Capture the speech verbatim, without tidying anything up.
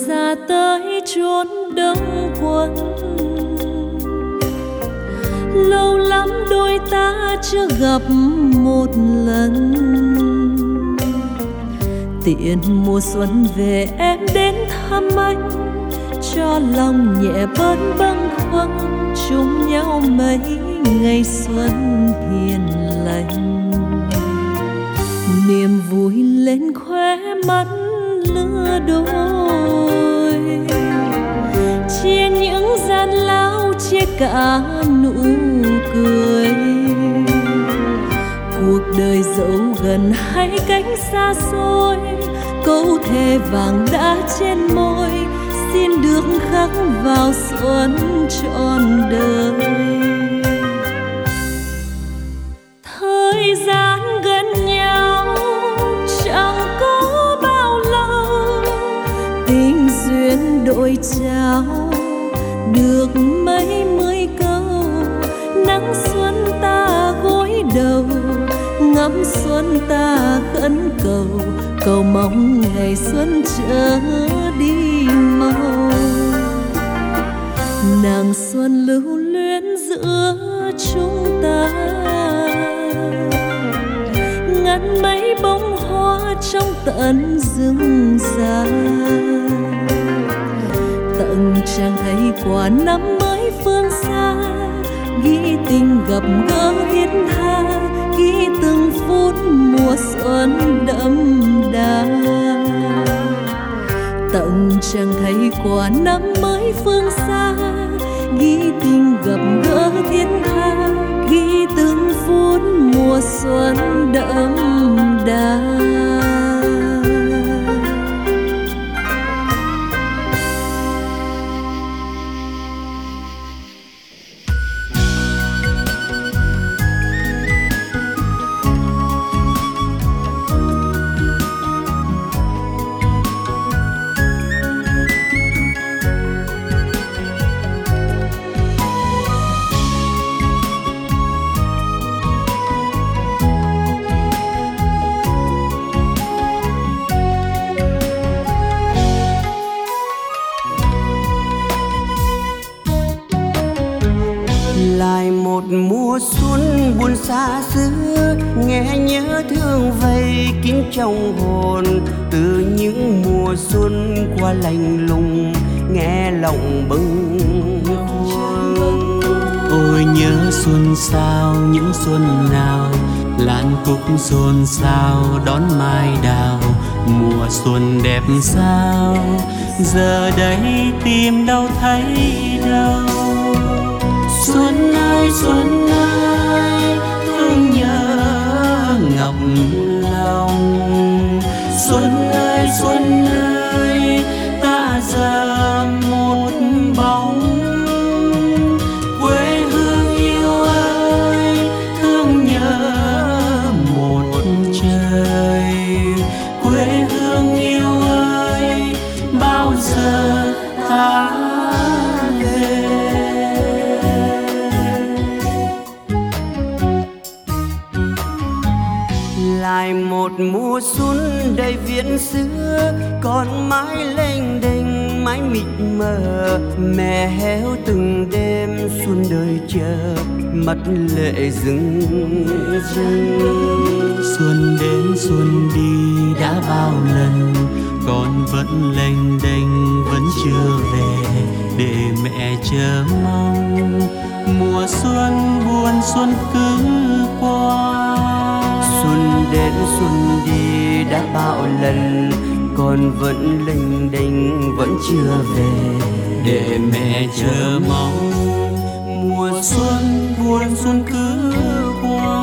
xa tới chốn đông quân. Lâu lắm đôi ta chưa gặp một lần. Tiện mùa xuân về em đến thăm anh, cho lòng nhẹ bớt bâng khuâng, chung nhau mấy ngày xuân hiền lành. Niềm vui lên khóe mắt lứa đôi, chia những gian lao, chia cả nụ cười. Cuộc đời dẫu gần hay cánh xa xôi, câu thề vàng đã trên môi, xin được khắc vào xuân trọn đời. Thời gian gần nhau chẳng có bao lâu, tình duyên đôi trao được mấy mươi câu. Nắng xuân ta gối đầu, ngắm xuân ta khấn cầu, cầu mong ngày xuân trở đi mau. Nàng xuân lưu luyến giữa chúng ta, ngắt mấy bông hoa trong tận rừng già. Tận chẳng thấy quả năm mới phương xa, ghi tình gặp gỡ thiết tha, ghi từng phút mùa xuân đậm đà. Tận chẳng thấy quả năm mới phương xa, ghi tình gặp gỡ thiết tha, ghi từng phút mùa xuân đậm đà. Lại một mùa xuân buồn xa xưa, nghe nhớ thương vây kín trong hồn. Từ những mùa xuân qua lạnh lùng, nghe lòng bâng khuâng. Ôi nhớ xuân sao, những xuân nào lan cúc xôn xao đón mai đào. Mùa xuân đẹp sao, giờ đây tìm đâu thấy đâu. Xuân ơi xuân ơi, thương nhớ ngọc lòng. Xuân ơi xuân ơi, ta giờ một bóng. Quê hương yêu ơi, thương nhớ một trời. Quê hương yêu ơi, bao giờ ta về. Lại một mùa xuân đầy viễn xưa, con mãi lênh đênh mãi mịt mờ. Mẹ héo từng đêm xuân đời chờ, mắt lệ rưng rưng. Xuân đến xuân đi đã bao lần, con vẫn lênh đênh vẫn chưa về, để mẹ chờ mong. Mùa xuân buồn xuân cứ qua, xuân đến xuân đi đã bao lần, con vẫn lênh đênh vẫn chưa về, để mẹ chờ mong. Mùa xuân buồn xuân cứ qua,